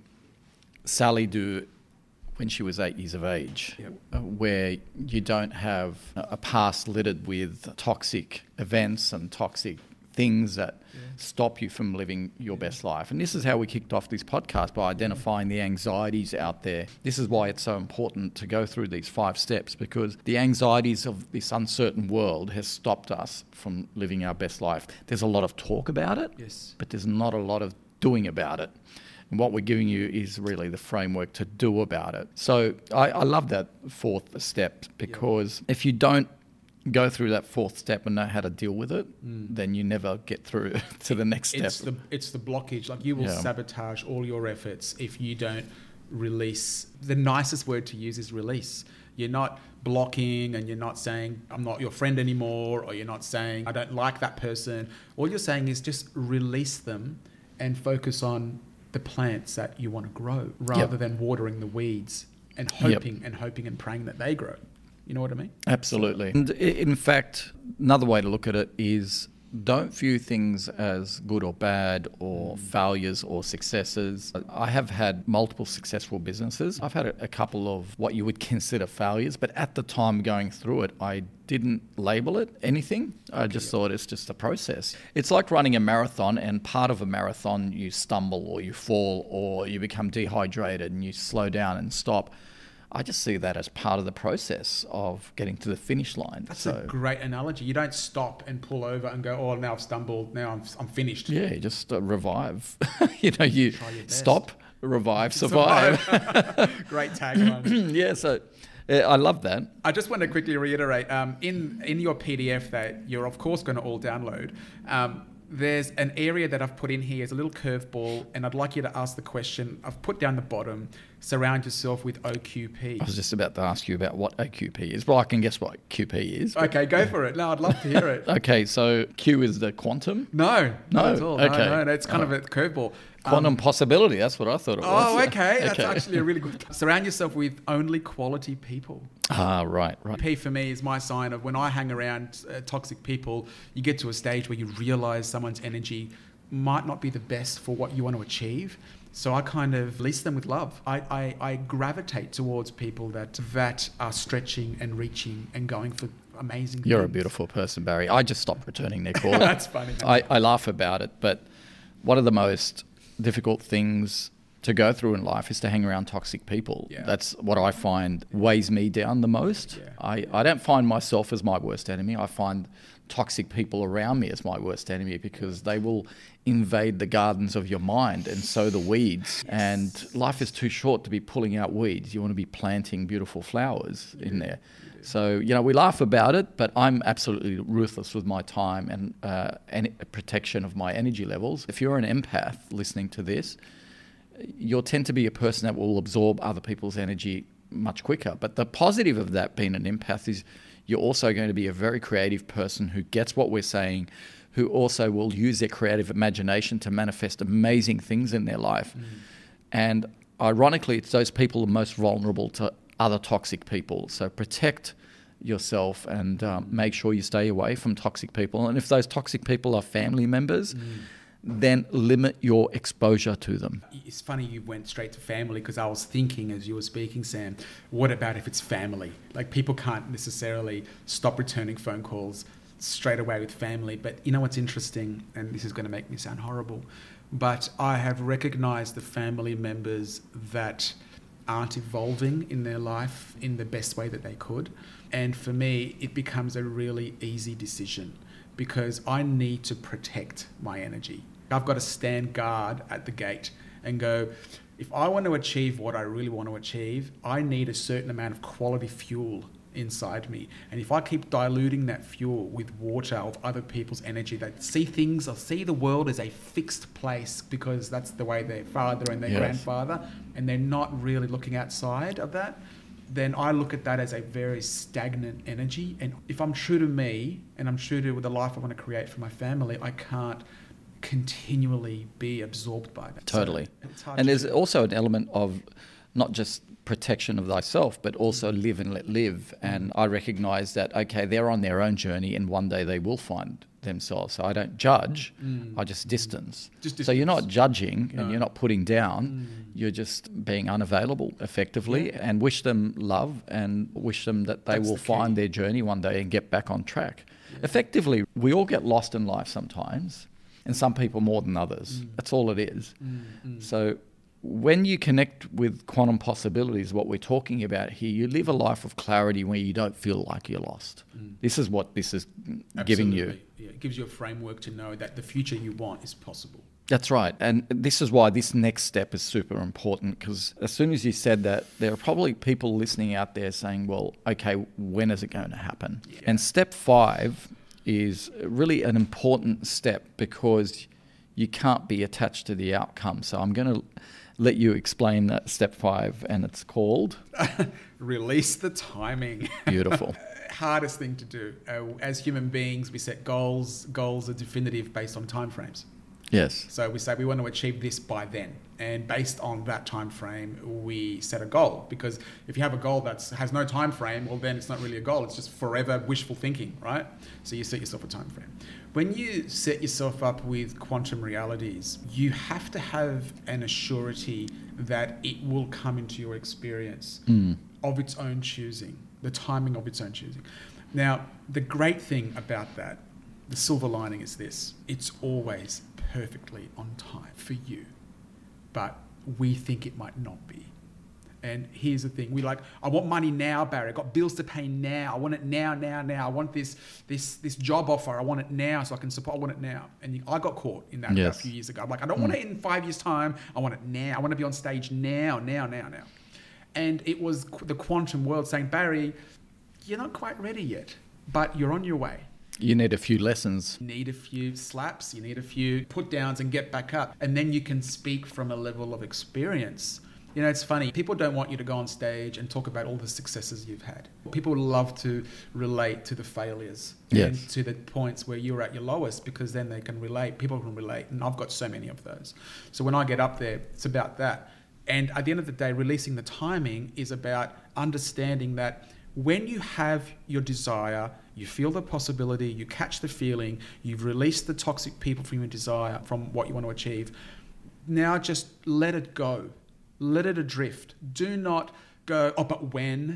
Speaker 1: Sally do when she was 8 years of age, where you don't have a past littered with toxic events and toxic things that stop you from living your best life. And this is how we kicked off this podcast, by identifying the anxieties out there. This is why it's so important to go through these 5 steps, because the anxieties of this uncertain world has stopped us from living our best life. There's a lot of talk about it, but there's not a lot of doing about it. And what we're giving you is really the framework to do about it. So I love that 4th step, because if you don't go through that 4th step and know how to deal with it, then you never get through to the next step.
Speaker 2: It's the blockage. Like, you will sabotage all your efforts if you don't release. The nicest word to use is release. You're not blocking and you're not saying, I'm not your friend anymore, or you're not saying, I don't like that person. All you're saying is just release them and focus on the plants that you want to grow, rather than watering the weeds and hoping and praying that they grow. You know what I mean?
Speaker 1: Absolutely. And in fact, another way to look at it is, don't view things as good or bad or failures or successes. I have had multiple successful businesses. I've had a couple of what you would consider failures, but at the time going through it, I didn't label it anything. I just thought it's just a process. It's like running a marathon, and part of a marathon you stumble or you fall or you become dehydrated and you slow down and stop. I just see that as part of the process of getting to the finish line.
Speaker 2: That's a great analogy. You don't stop and pull over and go, oh, now I've stumbled, now I'm finished.
Speaker 1: Yeah, just revive. You stop, revive, survive.
Speaker 2: Great tagline.
Speaker 1: So I love that.
Speaker 2: I just want to quickly reiterate, in your PDF that you're of course going to all download, there's an area that I've put in here as a little curveball, and I'd like you to ask the question. I've put down the bottom, surround yourself with OQP.
Speaker 1: I was just about to ask you about what OQP is, but I can guess what QP is.
Speaker 2: Okay, go for it. No, I'd love to hear it.
Speaker 1: Okay, so Q is the quantum?
Speaker 2: No, not at all.
Speaker 1: Okay.
Speaker 2: No, it's kind of a curveball.
Speaker 1: Quantum possibility, that's what I thought it was.
Speaker 2: Oh, okay. That's actually a really good... Surround yourself with only quality people.
Speaker 1: Right.
Speaker 2: P for me is my sign of when I hang around toxic people, you get to a stage where you realise someone's energy might not be the best for what you want to achieve. So I kind of release them with love. I gravitate towards people that are stretching and reaching and going for amazing things.
Speaker 1: You're a beautiful person, Barry. I just stopped returning their calls.
Speaker 2: That's funny.
Speaker 1: I laugh about it, but one of the most difficult things to go through in life is to hang around toxic people. That's what I find weighs me down the most. I don't find myself as my worst enemy. I find toxic people around me as my worst enemy, because they will invade the gardens of your mind and sow the weeds. And life is too short to be pulling out weeds. You want to be planting beautiful flowers in there. So, we laugh about it, but I'm absolutely ruthless with my time and protection of my energy levels. If you're an empath listening to this, you'll tend to be a person that will absorb other people's energy much quicker. But the positive of that being an empath is you're also going to be a very creative person who gets what we're saying, who also will use their creative imagination to manifest amazing things in their life. And ironically, it's those people who are most vulnerable to other toxic people. So protect yourself and make sure you stay away from toxic people. And if those toxic people are family members, then limit your exposure to them.
Speaker 2: It's funny you went straight to family, because I was thinking as you were speaking, Sam, what about if it's family? Like, people can't necessarily stop returning phone calls straight away with family. But you know what's interesting, and this is going to make me sound horrible, but I have recognized the family members that aren't evolving in their life in the best way that they could. And for me, it becomes a really easy decision because I need to protect my energy. I've got to stand guard at the gate and go, if I want to achieve what I really want to achieve, I need a certain amount of quality fuel inside me. And if I keep diluting that fuel with water of other people's energy that see things or see the world as a fixed place because that's the way their father and their grandfather, and they're not really looking outside of that, then I look at that as a very stagnant energy. And if I'm true to me and I'm true to the life I want to create for my family, I can't continually be absorbed by that.
Speaker 1: Totally.
Speaker 2: So
Speaker 1: and there's also an element of not just protection of thyself, but also live and let live. And I recognize that, okay, they're on their own journey and one day they will find themselves. So I don't judge, I just distance. So you're not judging and you're not putting down, you're just being unavailable effectively and wish them love and wish them that they will find their journey one day and get back on track. Effectively, we all get lost in life sometimes, and some people more than others. That's all it is. So when you connect with quantum possibilities, what we're talking about here, you live a life of clarity where you don't feel like you're lost. This is what this is giving you.
Speaker 2: Yeah, it gives you a framework to know that the future you want is possible.
Speaker 1: That's right. And this is why this next step is super important, because as soon as you said that, there are probably people listening out there saying, well, okay, when is it going to happen? Yeah. And step 5 is really an important step because you can't be attached to the outcome. So I'm going to let you explain that step 5, and it's called
Speaker 2: release the timing.
Speaker 1: Beautiful.
Speaker 2: Hardest thing to do. As human beings, we set goals. Goals are definitive based on timeframes.
Speaker 1: Yes.
Speaker 2: So we say we want to achieve this by then, and based on that time frame, we set a goal. Because if you have a goal that has no time frame, well, then it's not really a goal. It's just forever wishful thinking, right? So you set yourself a time frame. When you set yourself up with quantum realities, you have to have an assurity that it will come into your experience of its own choosing, the timing of its own choosing. Now, the great thing about that, the silver lining is this: it's always perfectly on time for you, but we think it might not be. And here's the thing: I want money now, Barry. I've got bills to pay now. I want it now. I want this job offer. I want it now so I can support. I want it now. And I got caught in that a few years ago. I'm like, I don't want it in 5 years' time. I want it now. I want to be on stage now. And it was the quantum world saying, Barry, you're not quite ready yet, but you're on your way.
Speaker 1: You need a few lessons.
Speaker 2: You need a few slaps. You need a few put downs and get back up. And then you can speak from a level of experience. You know, it's funny. People don't want you to go on stage and talk about all the successes you've had. People love to relate to the failures and to the points where you're at your lowest, because then they can relate. People can relate. And I've got so many of those. So when I get up there, it's about that. And at the end of the day, releasing the timing is about understanding that when you have your desire, you feel the possibility, you catch the feeling, you've released the toxic people from your desire, from what you want to achieve. Now just let it go. Let it adrift. Do not go, oh, but when?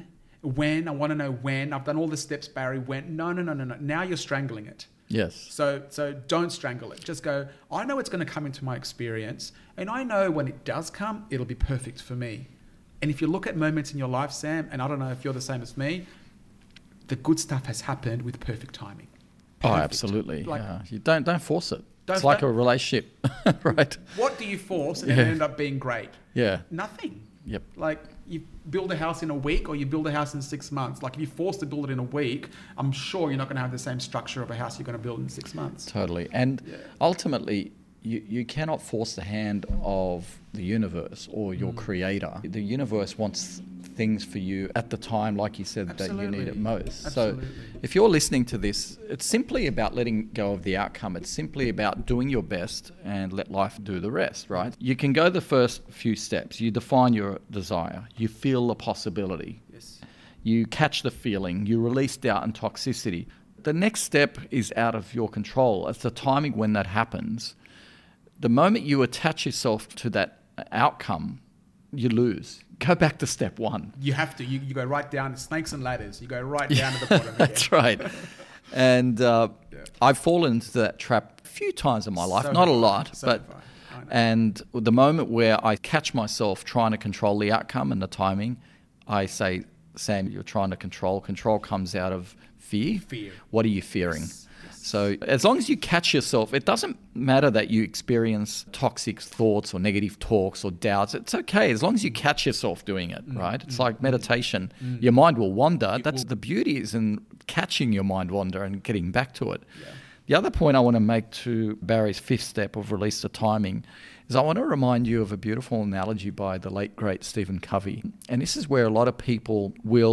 Speaker 2: I want to know when. I've done all the steps, Barry. When? No. Now you're strangling it.
Speaker 1: Yes.
Speaker 2: So don't strangle it. Just go, I know it's going to come into my experience, and I know when it does come, it'll be perfect for me. And if you look at moments in your life, Sam, and I don't know if you're the same as me, the good stuff has happened with perfect timing. Perfect.
Speaker 1: Oh, absolutely. You don't force it. It's like a relationship, right?
Speaker 2: What do you force and end up being great?
Speaker 1: Yeah.
Speaker 2: Nothing.
Speaker 1: Yep.
Speaker 2: Like, you build a house in a week or you build a house in 6 months. Like, if you're forced to build it in a week, I'm sure you're not going to have the same structure of a house you're going to build in 6 months.
Speaker 1: Totally. And ultimately, you cannot force the hand of the universe or your creator. The universe wants things for you at the time, like you said, that you need it most.
Speaker 2: Absolutely.
Speaker 1: So if you're listening to this, it's simply about letting go of the outcome. It's simply about doing your best and let life do the rest, right? You can go the first few steps. You define your desire. You feel the possibility.
Speaker 2: Yes.
Speaker 1: You catch the feeling. You release doubt and toxicity. The next step is out of your control. It's the timing when that happens. The moment you attach yourself to that outcome, you lose. Go back to step 1.
Speaker 2: You have to. You go right down to snakes and ladders. You go right down to the bottom again.
Speaker 1: That's right. And I've fallen into that trap a few times in my life. Not a lot, but And the moment where I catch myself trying to control the outcome and the timing, I say, Sam, you're trying to control. Control comes out of fear. What are you fearing?
Speaker 2: Yes.
Speaker 1: So as long as you catch yourself, it doesn't matter that you experience toxic thoughts or negative talks or doubts. It's okay as long as you catch yourself doing it, right? It's like meditation. Your mind will wander. That's the beauty is in catching your mind wander and getting back to it.
Speaker 2: Yeah.
Speaker 1: The other point I want to make to Barry's fifth step of release the timing is I want to remind you of a beautiful analogy by the late, great Stephen Covey. And this is where a lot of people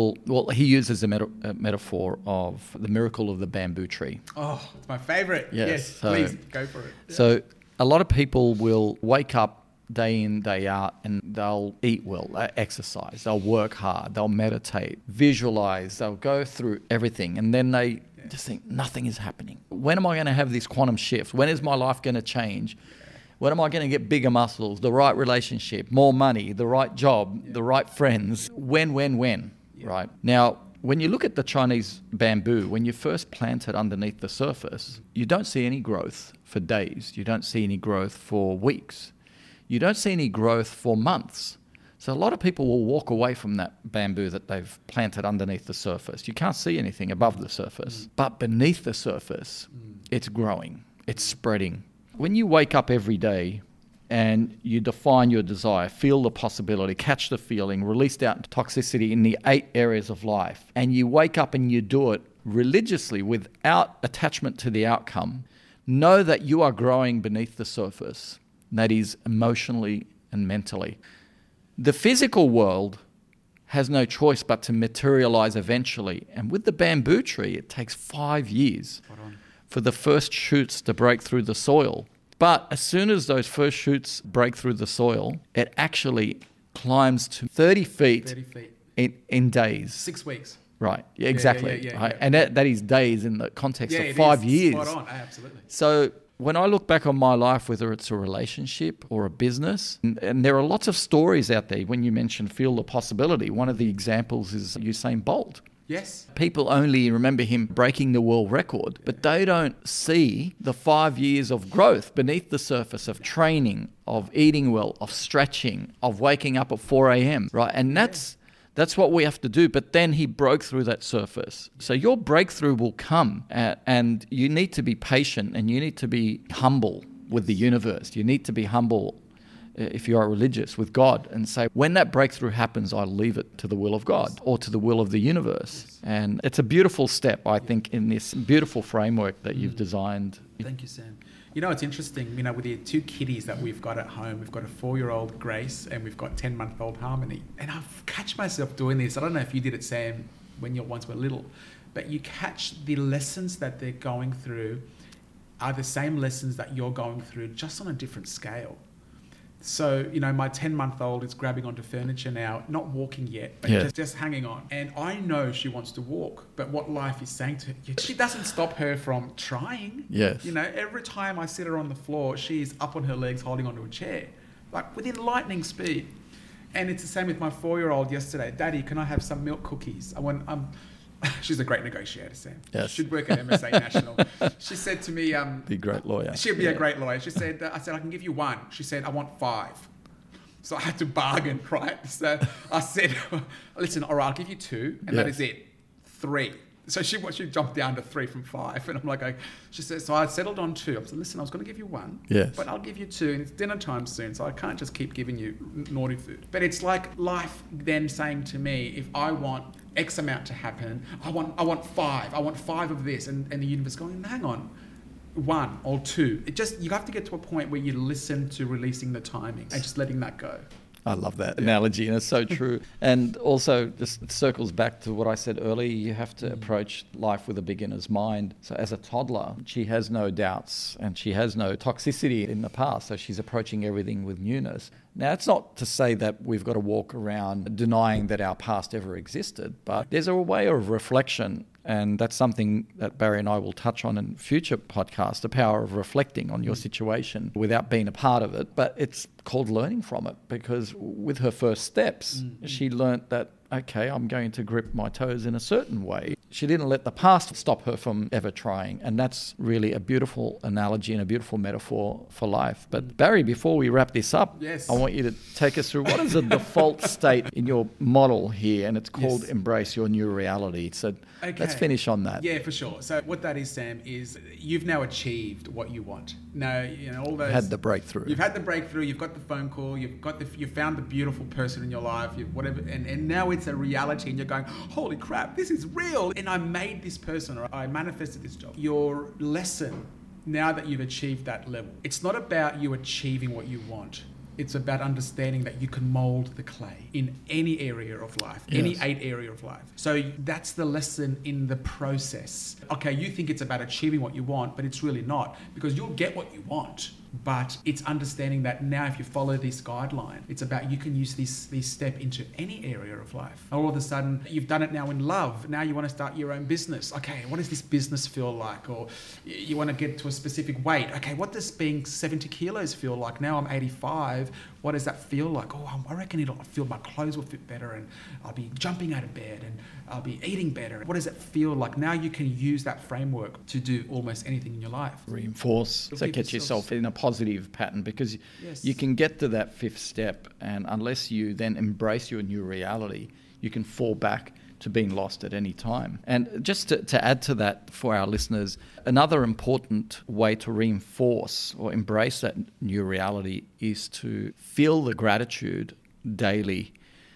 Speaker 1: he uses a metaphor of the miracle of the bamboo tree.
Speaker 2: Oh, it's my favorite. Yes,
Speaker 1: so,
Speaker 2: please, go for it. Yeah.
Speaker 1: So a lot of people will wake up day in, day out, and they'll eat well, they'll exercise, they'll work hard, they'll meditate, visualize, they'll go through everything. And then they just think nothing is happening. When am I going to have this quantum shift? When is my life going to change? When am I going to get bigger muscles, the right relationship, more money, the right job, the right friends? When, right? Now, when you look at the Chinese bamboo, when you first plant it underneath the surface, you don't see any growth for days. You don't see any growth for weeks. You don't see any growth for months. So a lot of people will walk away from that bamboo that they've planted underneath the surface. You can't see anything above the surface. But beneath the surface, it's growing, it's spreading. When you wake up every day and you define your desire, feel the possibility, catch the feeling, release out toxicity in the 8 areas of life, and you wake up and you do it religiously without attachment to the outcome, know that you are growing beneath the surface, that is emotionally and mentally. The physical world has no choice but to materialize eventually. And with the bamboo tree, it takes 5 years for the first shoots to break through the soil. But as soon as those first shoots break through the soil, it actually climbs to 30 feet in days.
Speaker 2: 6 weeks.
Speaker 1: Right, yeah, exactly.
Speaker 2: Yeah.
Speaker 1: And that is days in the context of 5 years.
Speaker 2: Spot on, absolutely.
Speaker 1: So when I look back on my life, whether it's a relationship or a business, and there are lots of stories out there. When you mention feel the possibility, one of the examples is Usain Bolt.
Speaker 2: Yes.
Speaker 1: People only remember him breaking the world record, but they don't see the 5 years of growth beneath the surface of training, of eating well, of stretching, of waking up at 4 a.m., right? And that's what we have to do. But then he broke through that surface. So your breakthrough will come, and you need to be patient, and you need to be humble with the universe. You need to be humble if you are religious with God, and say, when that breakthrough happens, I leave it to the will of God or to the will of the universe. And it's a beautiful step, I think, in this beautiful framework that you've designed.
Speaker 2: Thank you, Sam. You know, it's interesting, with the 2 kitties that we've got at home, we've got a 4-year-old Grace and we've got 10-month-old Harmony. And I've catch myself doing this. I don't know if you did it, Sam, when you once were little, but you catch the lessons that they're going through are the same lessons that you're going through, just on a different scale. So, my 10-month-old is grabbing onto furniture now, not walking yet, but just hanging on. And I know she wants to walk, but what life is saying to her, she doesn't stop her from trying.
Speaker 1: Yes.
Speaker 2: Every time I sit her on the floor, she's up on her legs holding onto a chair, like within lightning speed. And it's the same with my 4-year-old yesterday. Daddy, can I have some milk cookies? She's a great negotiator, Sam.
Speaker 1: Yes.
Speaker 2: Should work at MSA National. She said to me...
Speaker 1: be a great lawyer.
Speaker 2: She'll be a great lawyer. She said, I said, I can give you 1. She said, I want 5. So I had to bargain, right? So I said, listen, all right, I'll give you 2, and that is it. 3. So she jumped down to 3 from 5. And I'm like, she said, so I settled on 2. I said, listen, I was going to give you 1, but I'll give you 2. And it's dinner time soon, so I can't just keep giving you naughty food. But it's like life then saying to me, if I want X amount to happen, I want 5. I want 5 of this. And the universe going, hang on, 1 or 2. You have to get to a point where you listen to releasing the timing and just letting that go.
Speaker 1: I love that analogy, and it's so true. And also, just circles back to what I said earlier, you have to approach life with a beginner's mind. So as a toddler, she has no doubts and she has no toxicity in the past, so she's approaching everything with newness. Now, it's not to say that we've got to walk around denying that our past ever existed, but there's a way of reflection, and that's something that Barry and I will touch on in future podcasts, the power of reflecting on your situation without being a part of it. But it's called learning from it, because with her first steps, she learnt that okay, I'm going to grip my toes in a certain way. She didn't let the past stop her from ever trying. And that's really a beautiful analogy and a beautiful metaphor for life. But Barry, before we wrap this up,
Speaker 2: Yes.
Speaker 1: I want you to take us through what is the default state in your model here, and it's called
Speaker 2: Yes.
Speaker 1: Embrace Your New Reality. So let's finish on that.
Speaker 2: Yeah, for sure. So what that is, Sam, is you've now achieved what you want. Now, all those...
Speaker 1: Had the breakthrough.
Speaker 2: You've had the breakthrough, you've got the phone call, you've found the beautiful person in your life, whatever, and now it's a reality and you're going, holy crap, this is real. And I made this person, or I manifested this job. Your lesson, now that you've achieved that level, it's not about you achieving what you want. It's about understanding that you can mold the clay in any area of life, any
Speaker 1: Yes.
Speaker 2: 8 area of life. So that's the lesson in the process. Okay, you think it's about achieving what you want, but it's really not, because you'll get what you want. But it's understanding that now if you follow this guideline, it's about you can use this step into any area of life. All of a sudden, you've done it now in love. Now you want to start your own business. Okay, what does this business feel like? Or you want to get to a specific weight. Okay, what does being 70 kilos feel like? Now I'm 85. What does that feel like? Oh, I reckon it'll feel, my clothes will fit better and I'll be jumping out of bed and I'll be eating better. What does it feel like? Now you can use that framework to do almost anything in your life.
Speaker 1: Reinforce, so get yourself in a positive pattern, because
Speaker 2: Yes.
Speaker 1: you can get to that 5th step, and unless you then embrace your new reality, you can fall back to being lost at any time. And just to add to that for our listeners, another important way to reinforce or embrace that new reality is to feel the gratitude daily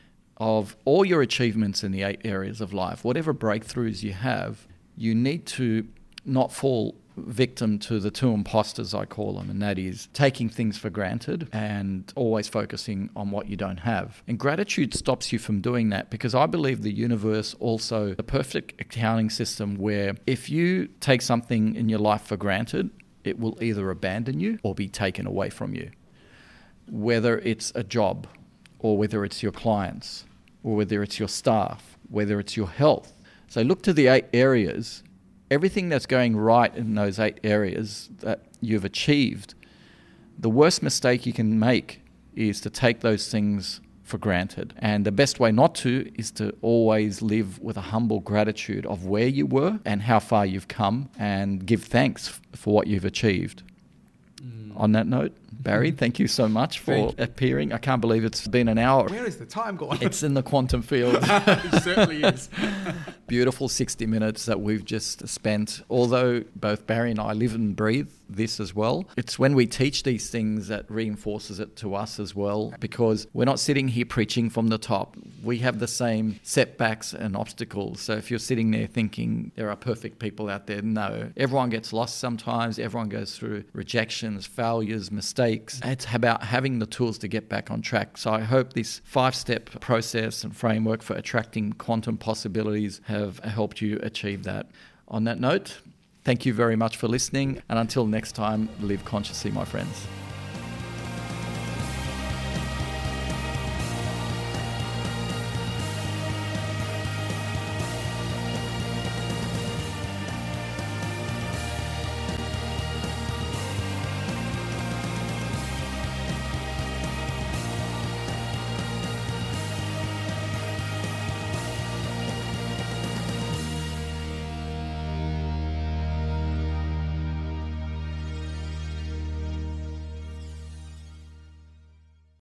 Speaker 1: of all your achievements in the 8 areas of life. Whatever breakthroughs you have, you need to not fall victim to the 2 imposters, I call them, and that is taking things for granted and always focusing on what you don't have. And gratitude stops you from doing that, because I believe the universe also the perfect accounting system where if you take something in your life for granted, it will either abandon you or be taken away from you. Whether it's a job, or whether it's your clients, or whether it's your staff, whether it's your health. So look to the 8 areas. Everything that's going right in those 8 areas that you've achieved, the worst mistake you can make is to take those things for granted. And the best way not to is to always live with a humble gratitude of where you were and how far you've come, and give thanks for what you've achieved. On that note, Barry, thank you so much for appearing. I can't believe it's been an hour.
Speaker 2: Where is the time gone?
Speaker 1: It's in the quantum field.
Speaker 2: It certainly is.
Speaker 1: Beautiful 60 minutes that we've just spent. Although both Barry and I live and breathe this as well, it's when we teach these things that reinforces it to us as well, because we're not sitting here preaching from the top. We have the same setbacks and obstacles. So if you're sitting there thinking there are perfect people out there, no. Everyone gets lost sometimes. Everyone goes through rejections, failures, mistakes. It's about having the tools to get back on track. So I hope this 5-step process and framework for attracting quantum possibilities have helped you achieve that. On that note, thank you very much for listening. And until next time, live consciously, my friends.